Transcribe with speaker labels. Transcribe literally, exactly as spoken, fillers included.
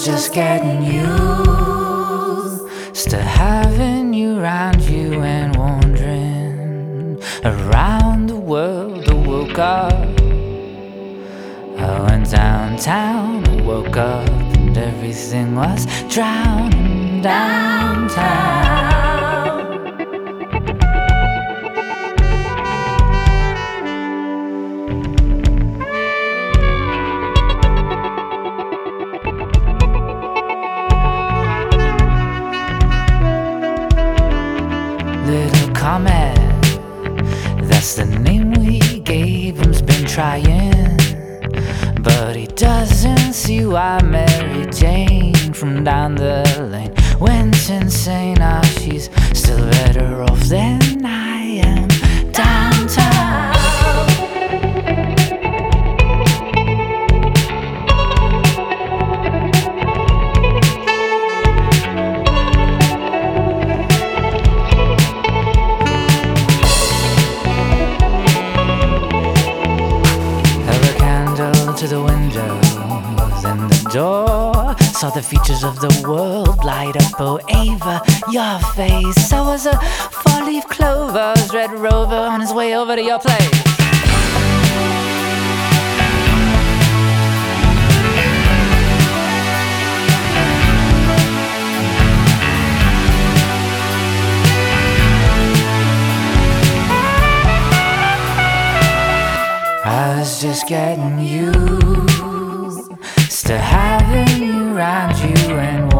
Speaker 1: just getting used to having you around you and wandering around the world. I woke up, I went downtown, I woke up and everything was drowning downtown. Little Comet, that's the name we gave him, has been trying, but he doesn't see why Mary Jane from down the lane went insane. Ah, she's still better off than I am downtown. To the window, then the door. Saw the features of the world light up. Oh, Ava, your face. I was a four-leaf clover, was Red Rover on his way over to your place. I was just getting used to having you around you and